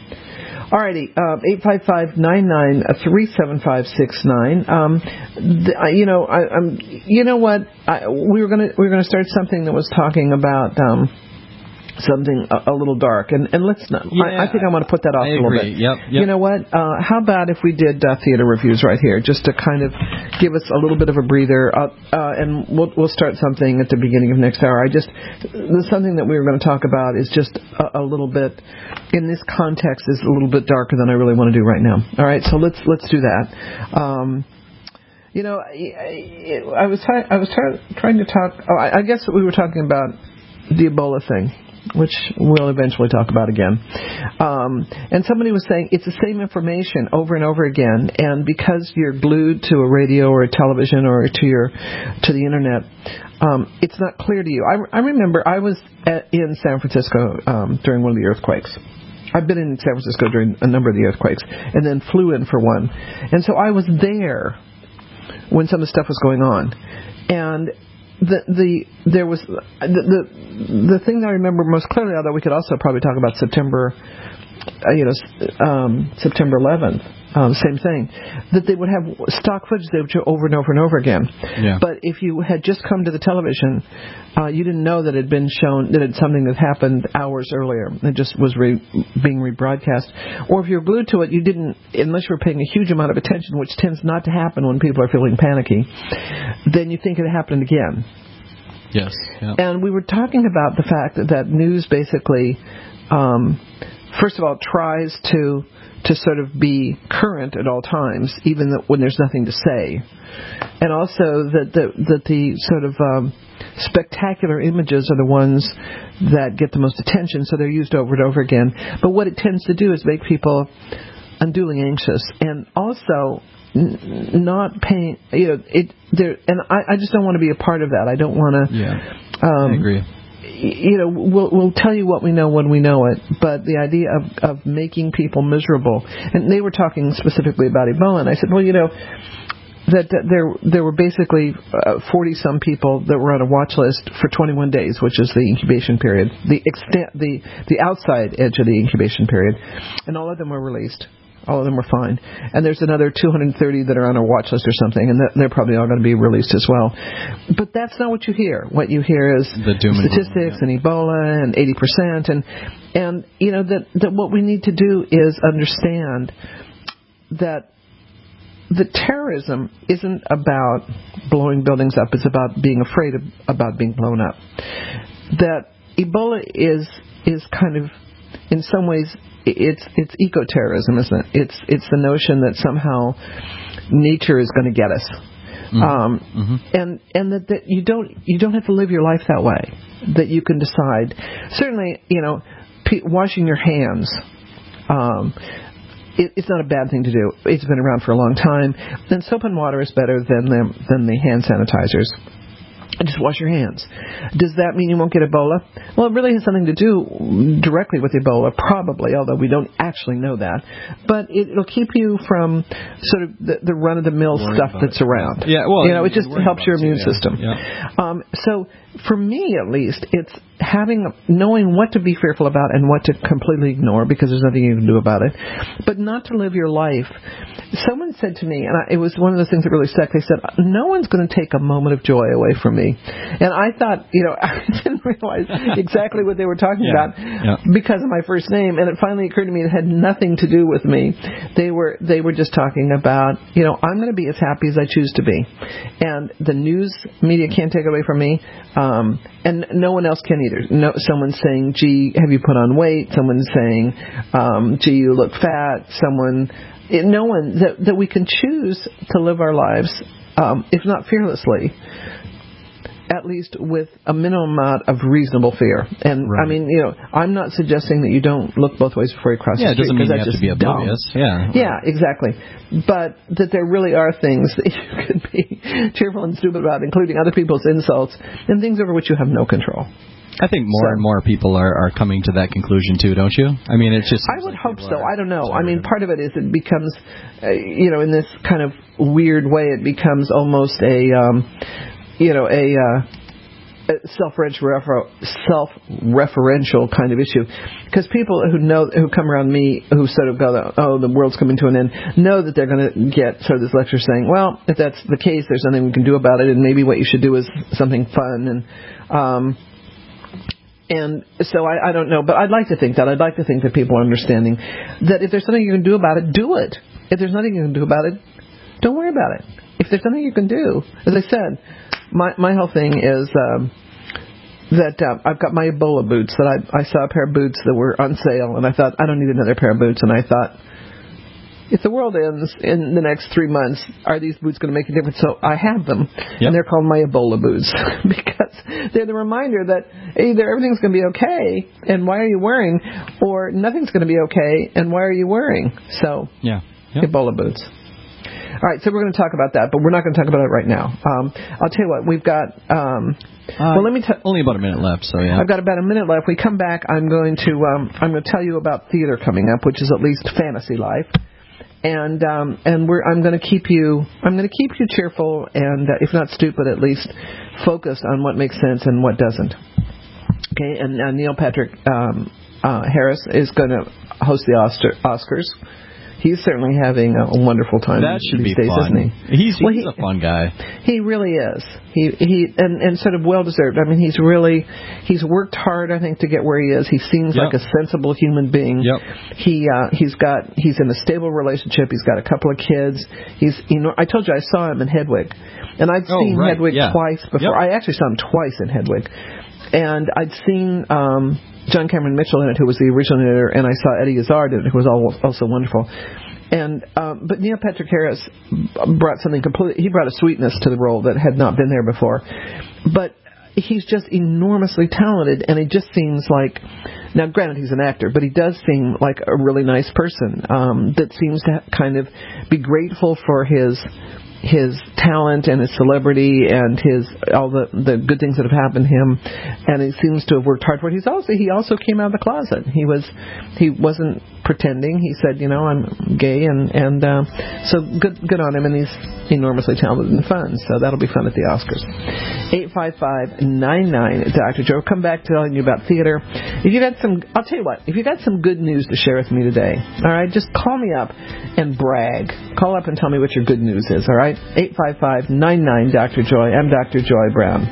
Alrighty, um, eight five five nine nine three seven five six nine. Um, th- you know, I, I'm, you know what? I, we were gonna we were gonna start something that was talking about. Um, Something a, a little dark, and and let's not. Yeah, I, I think I want to put that off I a little agree. bit. Yep, yep. You know what? Uh, how about if we did uh, theater reviews right here, just to kind of give us a little bit of a breather, uh, uh, and we'll we'll start something at the beginning of next hour. I just there's something that we were going to talk about is just a, a little bit in this context is a little bit darker than I really want to do right now. All right, so let's let's do that. Um, you know, I, I was try, I was try, trying to talk. Oh, I, I guess we were talking about the Ebola thing, which we'll eventually talk about again. Um, and somebody was saying it's the same information over and over again, and because you're glued to a radio or a television or to your to the internet, um, it's not clear to you. I, I remember I was at, in San Francisco um, during one of the earthquakes. I've been in San Francisco during a number of the earthquakes, and then flew in for one. And so I was there when some of the stuff was going on. And The the there was the, the the thing that I remember most clearly, although we could also probably talk about September, uh, you know, um, September eleventh, um, same thing, that they would have stock footage they would show over and over and over again. Yeah. But if you had just come to the television, uh, you didn't know that it had been shown that it's something that happened hours earlier. It just was re- being rebroadcast. Or if you're glued to it, you didn't, unless you were paying a huge amount of attention, which tends not to happen when people are feeling panicky, then you think it happened again. Yes. Yeah. And we were talking about the fact that, that news basically, um, first of all, tries to to sort of be current at all times, even when there's nothing to say, and also that the that the sort of um, spectacular images are the ones that get the most attention, so they're used over and over again. But what it tends to do is make people unduly anxious, and also n- not paying. You know, it there, and I, I just don't want to be a part of that. I don't want to. Yeah, um, I agree. You know, we'll, we'll tell you what we know when we know it, but the idea of, of making people miserable, and they were talking specifically about Ebola, and I said, well, you know, that, that there there were basically forty uh, some people that were on a watch list for twenty-one days, which is the incubation period, the extent, the the outside edge of the incubation period, and all of them were released. All of them were fine. And there's another two hundred thirty that are on a watch list or something, and they're probably all going to be released as well. But that's not what you hear. What you hear is the doom statistics and, yeah. and Ebola and eighty percent. And, and you know, that, that what we need to do is understand that the terrorism isn't about blowing buildings up. It's about being afraid of, about being blown up. That Ebola is is kind of in some ways, it's it's eco-terrorism, isn't it? It's it's the notion that somehow nature is going to get us, mm-hmm. Um, mm-hmm. and and that, that you don't you don't have to live your life that way. That you can decide. Certainly, you know, p- washing your hands. Um, it, it's not a bad thing to do. It's been around for a long time. And soap and water is better than the than the hand sanitizers. Just wash your hands. Does that mean you won't get Ebola? Well, it really has something to do directly with Ebola, probably, although we don't actually know that. But it, it'll keep you from sort of the, the run-of-the-mill stuff that's it. around. Yeah, well, you know, it just helps your immune it, yeah. system. Yeah. Um, so, for me, at least, it's having, knowing what to be fearful about and what to completely ignore because there's nothing you can do about it, but not to live your life. Someone said to me, and I, it was one of those things that really stuck, they said, no one's going to take a moment of joy away from me. And I thought, you know, I didn't realize exactly what they were talking yeah. about yeah. because of my first name, and it finally occurred to me it had nothing to do with me. They were they were just talking about, you know, I'm going to be as happy as I choose to be. And the news media can't take away from me, um, and no one else can either. No, someone's saying, gee, have you put on weight? Someone's saying, um, gee, you look fat. Someone... It, no one that that we can choose to live our lives, um, if not fearlessly, at least with a minimum amount of reasonable fear. And right. I mean, you know, I'm not suggesting that you don't look both ways before you cross yeah, the street. Yeah, it doesn't mean you have just to be oblivious. Dumb. Yeah, yeah, exactly. But that there really are things that you can be cheerful and stupid about, including other people's insults and things over which you have no control. I think more so, and more people are, are coming to that conclusion too, don't you? I mean, it's just. I would like hope so. I don't know. I mean, part of it is it becomes, uh, you know, in this kind of weird way, it becomes almost a, um, you know, a. Uh, self-referential kind of issue, because people who know who come around me who sort of go, oh, the world's coming to an end, know that they're going to get sort of this lecture saying, well, if that's the case, there's nothing we can do about it, and maybe what you should do is something fun, and um, and so I, I don't know, but I'd like to think that I'd like to think that people are understanding that if there's something you can do about it, do it. If there's nothing you can do about it, don't worry about it. If there's something you can do, as I said, my my whole thing is um, that uh, I've got my Ebola boots. That I I saw a pair of boots that were on sale, and I thought I don't need another pair of boots. And I thought, if the world ends in the next three months, are these boots going to make a difference? So I have them, yep. and they're called my Ebola boots because they're the reminder that either everything's going to be okay, and why are you worrying, or nothing's going to be okay, and why are you worrying? So yeah, yep. Ebola boots. All right, so we're going to talk about that, but we're not going to talk about it right now. Um, I'll tell you what, we've got... Um, uh, well, let me t- only about a minute left, so yeah. I've got about a minute left. We come back, I'm going to um, I'm going to tell you about theater coming up, which is at least Fantasy Life, and um, and we're I'm going to keep you I'm going to keep you cheerful and uh, if not stupid, at least focused on what makes sense and what doesn't. Okay, and uh, Neil Patrick um, uh, Harris is going to host the Oscar- Oscars. He's certainly having a wonderful time that should these be days, fun. isn't he? He's, he's well, he, a fun guy. He really is. He he and, and sort of well deserved. I mean, he's really he's worked hard, I think, to get where he is. He seems yep. like a sensible human being. Yep. He uh, he's got he's in a stable relationship. He's got a couple of kids. He's you know I told you I saw him in Hedwig, and I'd oh, seen right. Hedwig yeah. twice before. Yep. I actually saw him twice in Hedwig, and I'd seen. Um, John Cameron Mitchell in it, who was the original editor, and I saw Eddie Izzard in it, who was also wonderful. And um, but Neil Patrick Harris brought something completely. He brought a sweetness to the role that had not been there before. But he's just enormously talented, and it just seems like. Now, granted, he's an actor, but he does seem like a really nice person um, that seems to kind of be grateful for his. his talent and his celebrity and his all the the good things that have happened to him, and he seems to have worked hard for it. He's also he also came out of the closet. He was he wasn't pretending. He said, you know, I'm gay, and and uh, so good good on him. And he's enormously talented and fun. So that'll be fun at the Oscars. Eight five five nine nine Doctor Joe. Come back telling you about theater. If you got some, I'll tell you what. If you got some good news to share with me today, all right, just call me up and brag. Call up and tell me what your good news is. All right. eight five five nine nine Doctor Joy. I'm Doctor Joy Brown.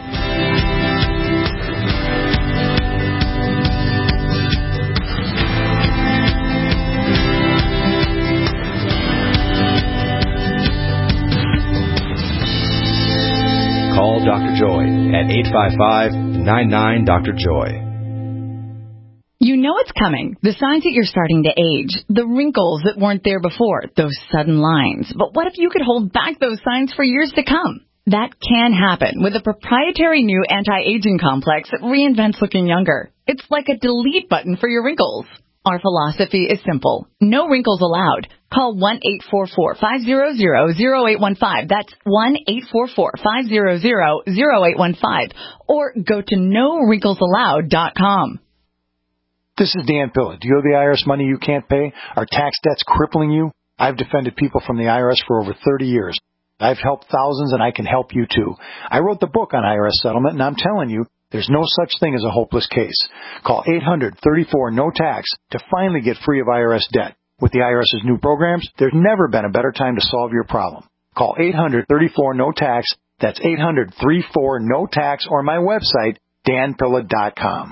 Call Doctor Joy at eight five five nine nine Doctor Joy. You know it's coming. The signs that you're starting to age. The wrinkles that weren't there before. Those sudden lines. But what if you could hold back those signs for years to come? That can happen with a proprietary new anti-aging complex that reinvents looking younger. It's like a delete button for your wrinkles. Our philosophy is simple. No wrinkles allowed. Call one eight four four, five zero zero, zero eight one five. That's one eight four four, five zero zero, zero eight one five. Or go to no wrinkles allowed dot com. This is Dan Pilla. Do you owe the I R S money you can't pay? Are tax debts crippling you? I've defended people from the I R S for over thirty years. I've helped thousands, and I can help you too. I wrote the book on I R S settlement, and I'm telling you, there's no such thing as a hopeless case. Call eight hundred, thirty-four, no tax to finally get free of I R S debt. With the IRS's new programs, there's never been a better time to solve your problem. Call eight hundred, thirty-four, no tax. That's eight hundred, thirty-four, no tax, or my website, dan pilla dot com.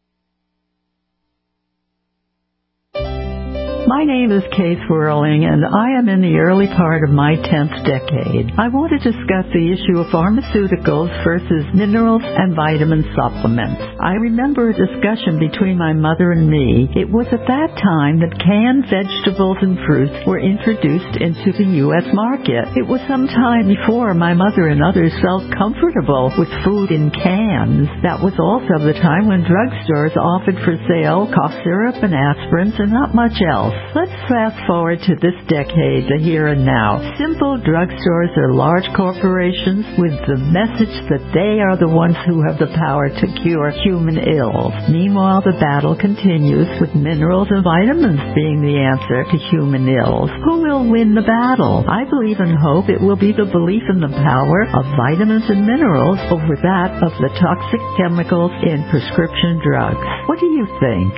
My name is Kay Swirling, and I am in the early part of my tenth decade. I want to discuss the issue of pharmaceuticals versus minerals and vitamin supplements. I remember a discussion between my mother and me. It was at that time that canned vegetables and fruits were introduced into the U S market. It was some time before my mother and others felt comfortable with food in cans. That was also the time when drugstores offered for sale cough syrup and aspirins and not much else. Let's fast forward to this decade, the here and now. Simple drugstores are large corporations with the message that they are the ones who have the power to cure human ills. Meanwhile, the battle continues with minerals and vitamins being the answer to human ills. Who will win the battle? I believe and hope it will be the belief in the power of vitamins and minerals over that of the toxic chemicals in prescription drugs. What do you think?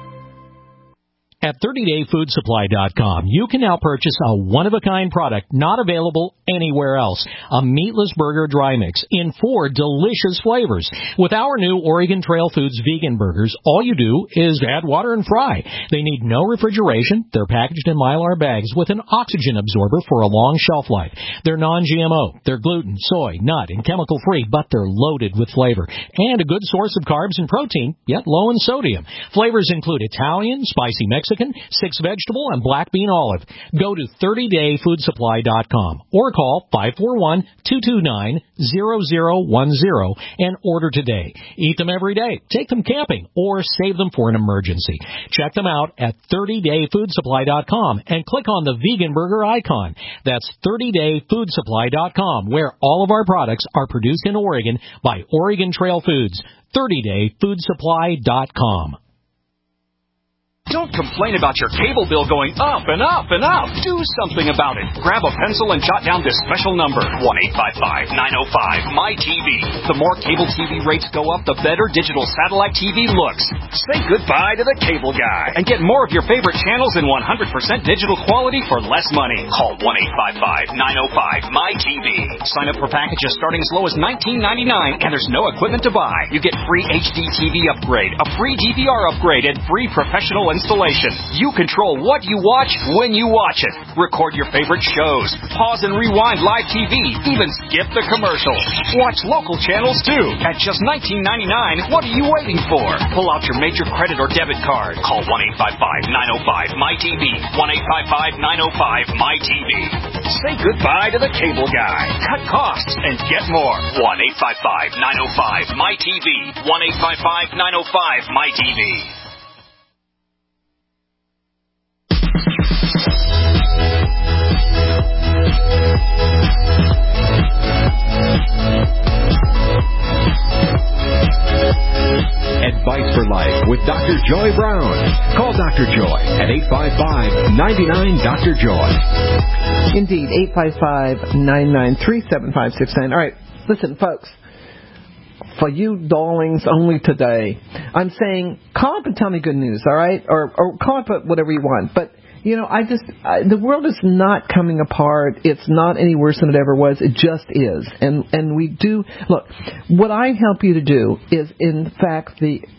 At thirty day food supply dot com, you can now purchase a one-of-a-kind product not available anywhere else. A meatless burger dry mix in four delicious flavors. With our new Oregon Trail Foods vegan burgers, all you do is add water and fry. They need no refrigeration. They're packaged in Mylar bags with an oxygen absorber for a long shelf life. They're non G M O. They're gluten, soy, nut, and chemical-free, but they're loaded with flavor. And a good source of carbs and protein, yet low in sodium. Flavors include Italian, spicy Mexican, six vegetable, and black bean olive. Go to thirty day food supply dot com or call five four one, two two nine, zero zero one zero and order today. Eat them every day, take them camping, or save them for an emergency. Check them out at thirty day food supply dot com and click on the vegan burger icon. That's thirty day food supply dot com, where all of our products are produced in Oregon by Oregon Trail Foods. thirty day food supply dot com. Don't complain about your cable bill going up and up and up. Do something about it. Grab a pencil and jot down this special number, one eight five five, nine oh five, M Y T V. The more cable T V rates go up, the better digital satellite T V looks. Say goodbye to the cable guy and get more of your favorite channels in one hundred percent digital quality for less money. Call one eight five five, nine oh five, M Y T V. Sign up for packages starting as low as nineteen ninety-nine, and there's no equipment to buy. You get free H D T V upgrade, a free D V R upgrade, and free professional installation. You control what you watch when you watch it. Record your favorite shows. Pause and rewind live T V. Even skip the commercials. Watch local channels too. At just nineteen ninety-nine, what are you waiting for? Pull out your major credit or debit card. Call one eight five five, nine oh five, M Y T V. one eight five five, nine oh five, M Y T V. Say goodbye to the cable guy. Cut costs and get more. one eight five five, nine oh five, M Y T V. one eight five five, nine oh five, M Y T V. Advice for Life with Doctor Joy Brown. Call Doctor Joy at eight five five, nine nine, Doctor Joy. Indeed, eight five five, nine nine three, seven five six nine. All right, listen, folks. For you darlings only today, I'm saying call up and tell me good news, all right? Or, or call up whatever you want. But, you know, I just, I, the world is not coming apart. It's not any worse than it ever was. It just is. And, and we do, look, what I help you to do is, in fact, the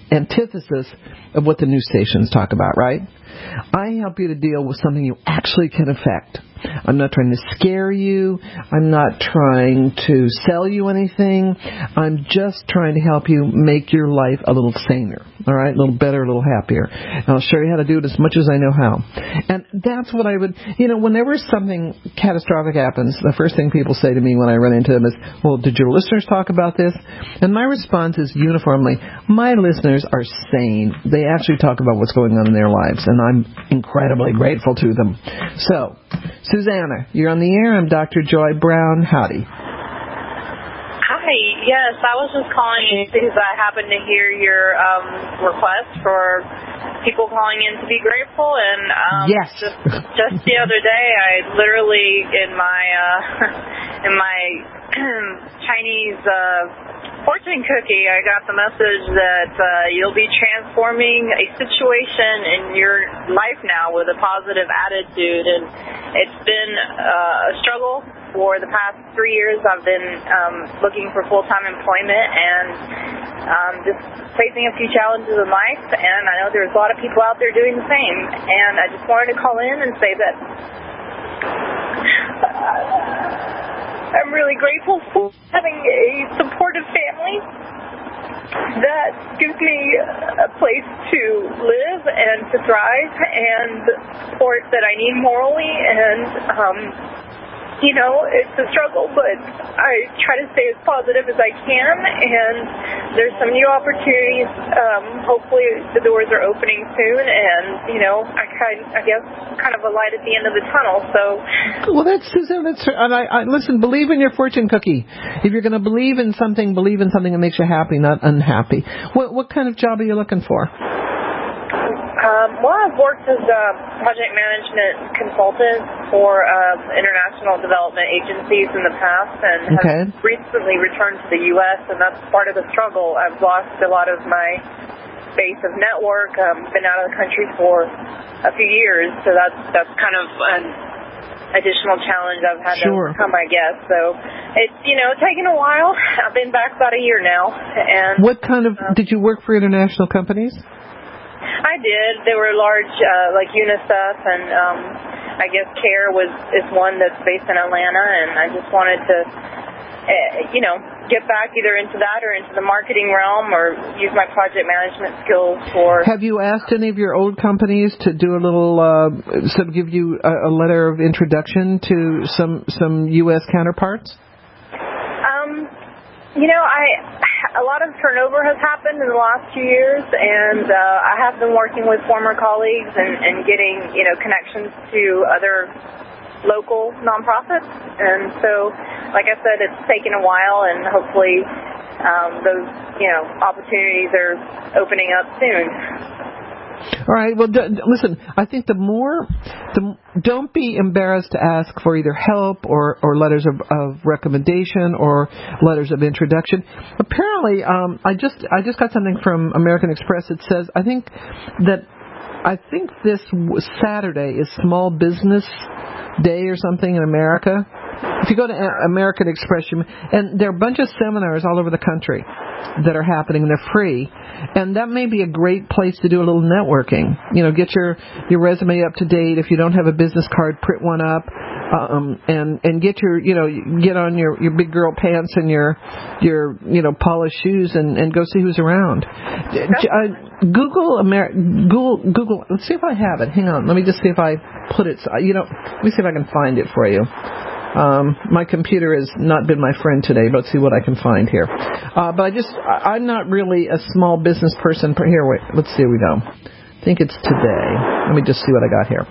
antithesis of what the news stations talk about, right? I help you to deal with something you actually can affect. I'm not trying to scare you. I'm not trying to sell you anything. I'm just trying to help you make your life a little saner, all right, a little better, a little happier. And I'll show you how to do it as much as I know how. And that's what I would, you know, whenever something catastrophic happens, the first thing people say to me when I run into them is, well, did your listeners talk about this? And my response is uniformly, my listeners are sane. They actually talk about what's going on in their lives, and I'm incredibly grateful to them. So, Susanna, you're on the air. I'm Doctor Joy Brown. Howdy. Hi. Yes, I was just calling you because I happened to hear your um, request for people calling in to be grateful, and um, yes. just just the other day, I literally in my uh, in my Chinese uh, fortune cookie, I got the message that uh, you'll be transforming a situation in your life now with a positive attitude, and it's been uh, a struggle for the past three years. I've been um, looking for full-time employment and um, just facing a few challenges in life, and I know there's a lot of people out there doing the same, and I just wanted to call in and say that I'm really grateful for having a supportive family that gives me a place to live and to thrive and the support that I need morally. And, um, you know, it's a struggle, but I try to stay as positive as I can. And there's some new opportunities. Um, hopefully the doors are opening soon. And, you know, I kind, I guess, kind of a light at the end of the tunnel. So, well, that's Susan. That's and I, I listen. Believe in your fortune cookie. If you're going to believe in something, believe in something that makes you happy, not unhappy. What what kind of job are you looking for? Um, well, I've worked as a project management consultant for um, international development agencies in the past, and okay. have recently returned to the U S, and that's part of the struggle. I've lost a lot of my base of network. Um, been out of the country for a few years, so that's that's kind of an additional challenge I've had sure. to overcome, I guess. So it's, you know, taken a while. I've been back about a year now. And what kind of uh, did you work for international companies? I did. They were large, uh, like UNICEF, and um, I guess CARE was is one that's based in Atlanta, and I just wanted to, uh, you know, get back either into that or into the marketing realm or use my project management skills for... Have you asked any of your old companies to do a little, uh, some give you a, a letter of introduction to some, some U S counterparts? Um, you know, I... A lot of turnover has happened in the last few years, and uh, I have been working with former colleagues and, and getting, you know, connections to other local nonprofits. And so, like I said, it's taken a while, and hopefully um, those, you know, opportunities are opening up soon. All right. Well, d- listen, I think the more, the, don't be embarrassed to ask for either help or, or letters of, of recommendation or letters of introduction. Apparently, um, I just I just got something from American Express. It says, I think that I think this Saturday is Small Business Day or something in America. If you go to American Express, you, and there are a bunch of seminars all over the country that are happening, and they're free. And that may be a great place to do a little networking. You know, get your, your resume up to date. If you don't have a business card, print one up, um, and and get your, you know, get on your, your big girl pants and your your you know polished shoes and, and go see who's around. Uh, Google Amer- Google Google. Let's see if I have it. Hang on. Let me just see if I put it. You know, let me see if I can find it for you. Um, my computer has not been my friend today, but let's see what I can find here. Uh, but I just, I, I'm not really a small business person. Here, wait, let's see, here we go. I think it's today. Let me just see what I got here.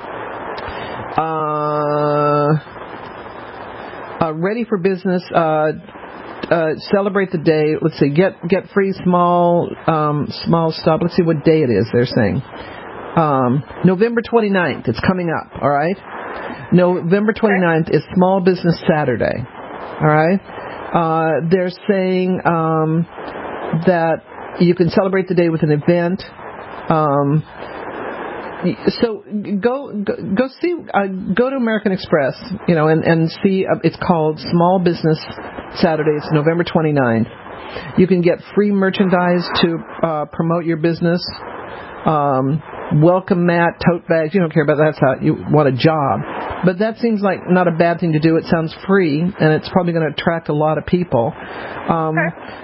Uh, uh, ready for business, uh, uh, celebrate the day. Let's see, get, get free small, um, small stuff. Let's see what day it is, they're saying. Um, November twenty-ninth, it's coming up, all right? November twenty-ninth is Small Business Saturday, all right? Uh, they're saying um, that you can celebrate the day with an event. Um, so go go, go see, uh, go to American Express, you know, and, and see, uh, it's called Small Business Saturday. It's November twenty-ninth. You can get free merchandise to uh, promote your business. Um, welcome mat, tote bags. You don't care about that. That's how you want a job. But that seems like not a bad thing to do. It sounds free, and it's probably going to attract a lot of people. Um,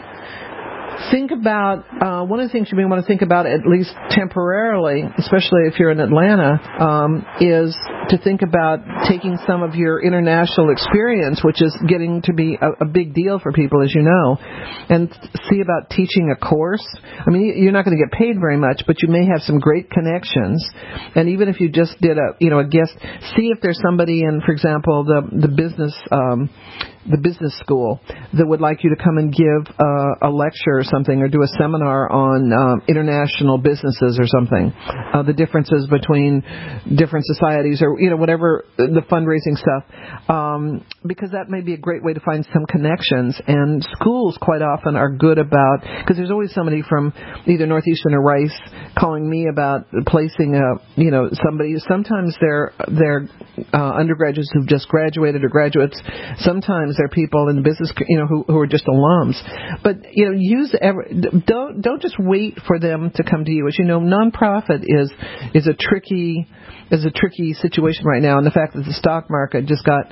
think about, uh, one of the things you may want to think about, at least temporarily, especially if you're in Atlanta, um, is to think about taking some of your international experience, which is getting to be a, a big deal for people, as you know, and see about teaching a course. I mean, you're not going to get paid very much, but you may have some great connections. And even if you just did a, you know, a guest, see if there's somebody in, for example, the the business um, the business school that would like you to come and give uh, a lecture or something, or do a seminar on um, international businesses or something, uh, the differences between different societies, or you know whatever the fundraising stuff, um, because that may be a great way to find some connections. And schools quite often are good about, because there's always somebody from either Northeastern or Rice calling me about placing a you know somebody. Sometimes they're they're uh, undergraduates who've just graduated or graduates. Sometimes they're people in the business, you know, who, who are just alums. But you know, use every, don't don't just wait for them to come to you. As you know, nonprofit is is a tricky is a tricky situation right now, and the fact that the stock market just got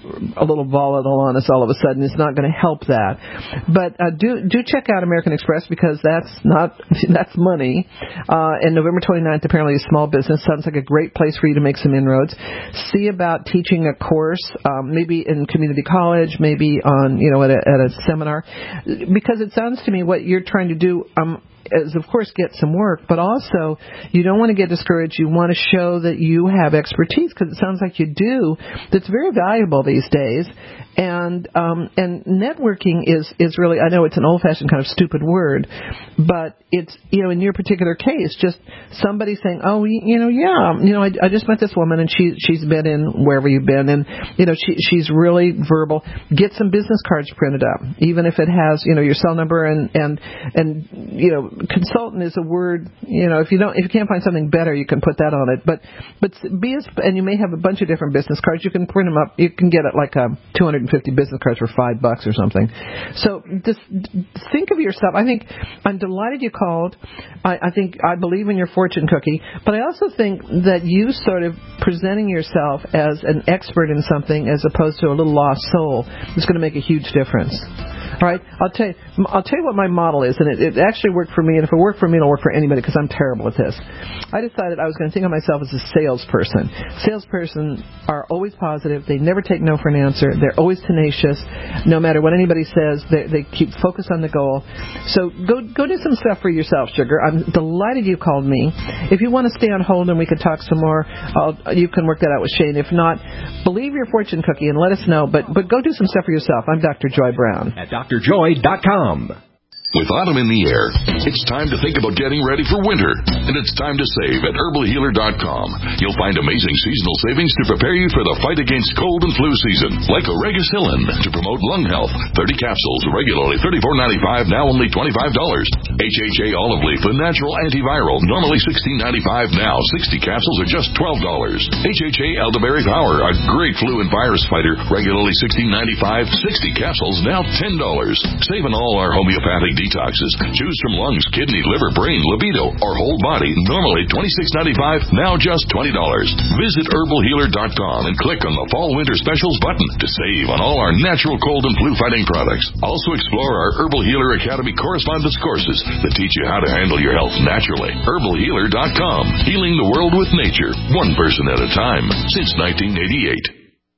a little volatile on us all of a sudden is not going to help that. But uh, do do check out American Express, because that's not that's money. Uh, and November twenty-ninth apparently is small business. Sounds like a great place for you to make some inroads. See about teaching a course, um, maybe in community college, maybe on you know at a, at a seminar, because it sounds to me what you're trying to do. Um, is, of course, get some work, but also you don't want to get discouraged. You want to show that you have expertise, because it sounds like you do. That's very valuable these days. And um, and networking is, is really, I know it's an old-fashioned kind of stupid word, but it's, you know, in your particular case, just somebody saying, oh, you know, yeah, you know, I, I just met this woman, and she, she's been in wherever you've been, and, you know, she, she's really verbal. Get some business cards printed up, even if it has, you know, your cell number, and, and, and you know, consultant is a word, you know, if you don't, if you can't find something better, you can put that on it. But, but be as, and you may have a bunch of different business cards. You can print them up. You can get it like a two hundred fifty business cards for five bucks or something. So just think of yourself. I think I'm delighted you called. I, I think I believe in your fortune cookie, but I also think that you sort of presenting yourself as an expert in something as opposed to a little lost soul is going to make a huge difference. All right, I'll tell you. I'll tell you what my model is, and it, it actually worked for me. And if it worked for me, it'll work for anybody, because I'm terrible at this. I decided I was going to think of myself as a salesperson. Salesperson are always positive. They never take no for an answer. They're always tenacious. No matter what anybody says, they, they keep focused on the goal. So go go do some stuff for yourself, sugar. I'm delighted you called me. If you want to stay on hold and we could talk some more, I'll, you can work that out with Shane. If not, believe your fortune cookie and let us know. But but go do some stuff for yourself. I'm Doctor Joy Brown. At D R joy dot com. With autumn in the air, it's time to think about getting ready for winter. And it's time to save at herbal healer dot com. You'll find amazing seasonal savings to prepare you for the fight against cold and flu season. Like Oregacillin to promote lung health. thirty capsules, regularly thirty-four ninety-five, now only twenty-five dollars. H H A olive leaf, a natural antiviral, normally sixteen ninety-five, now sixty capsules are just twelve dollars. H H A elderberry power, a great flu and virus fighter, regularly sixteen ninety-five, sixty capsules, now ten dollars. Save on all our homeopathic detoxes. Choose from lungs, kidney, liver, brain, libido, or whole body. Normally twenty-six ninety-five, now just twenty dollars. Visit herbal healer dot com and click on the Fall Winter Specials button to save on all our natural cold and flu fighting products. Also explore our Herbal Healer Academy correspondence courses that teach you how to handle your health naturally. herbal healer dot com. Healing the world with nature, one person at a time, since nineteen eighty-eight.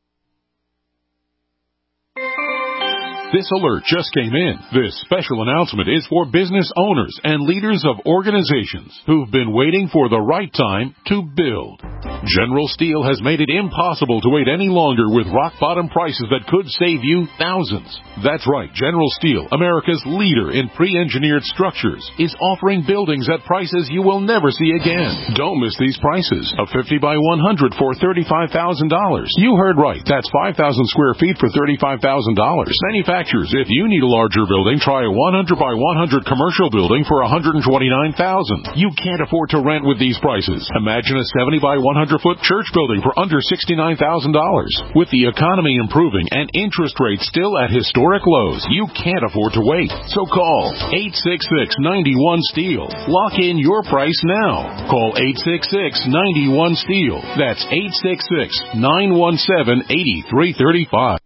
This alert just came in. This special announcement is for business owners and leaders of organizations who've been waiting for the right time to build. General Steel has made it impossible to wait any longer with rock-bottom prices that could save you thousands. That's right, General Steel, America's leader in pre-engineered structures, is offering buildings at prices you will never see again. Don't miss these prices. A fifty by one hundred for thirty-five thousand dollars. You heard right. That's five thousand square feet for thirty-five thousand dollars. Manufactured manufacturers. If you need a larger building, try a one hundred by one hundred commercial building for one hundred twenty-nine thousand dollars. You can't afford to rent with these prices. Imagine a seventy by one hundred foot church building for under sixty-nine thousand dollars. With the economy improving and interest rates still at historic lows, you can't afford to wait. So call eight six six, nine one, STEEL. Lock in your price now. Call eight six six, nine one, STEEL. That's eight six six, nine one seven, eight three three five.